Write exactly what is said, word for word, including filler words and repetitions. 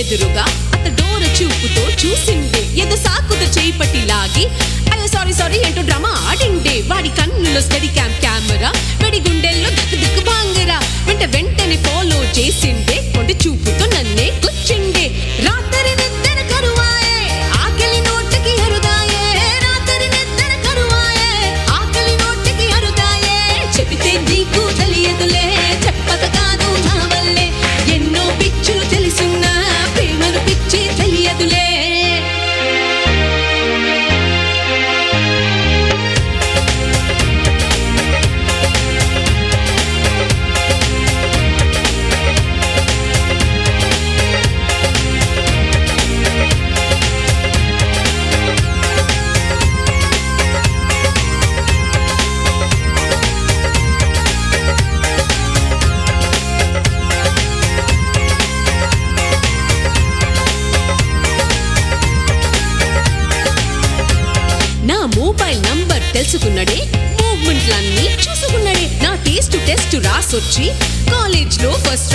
ఎదురుగా అత డోర చూపుతో చూసిండే ఎదు సాకుతో చేయి పట్టి లాగి అయ్యో సారీ సారీ ఏంటో డ్రామా ఆడిండే వాడి కన్నులో స్టడీ క్యామ్ కెమెరా వెడి గుండెల్లో దిక్కు దిక్కు బాంగరా వెంట వెంటనే ఫాలో చేసిండే కొంటి చూపుతో నన్నే గుచ్చిండే రాత్రి నిద్ర కరువాయే ఆకలి నోటికి అరుదాయే రాత్రి నిద్ర కరువాయే ఆకలి నోటికి అరుదాయే చెబితే నీకు తెలియదులే చెప్పక కాదు నా వల్లే ఎన్నో పిచ్చులు తెలుసున్నా ప్రేమను పిచ్చి తెలియదులే నా మొబైల్ నంబర్ తెలుసుకున్నాడే మూవ్మెంట్లన్నీ చూసుకున్నాడే నా టేస్ట్ టెస్ట్ రాసొచ్చి కాలేజ్ లో ఫస్ట్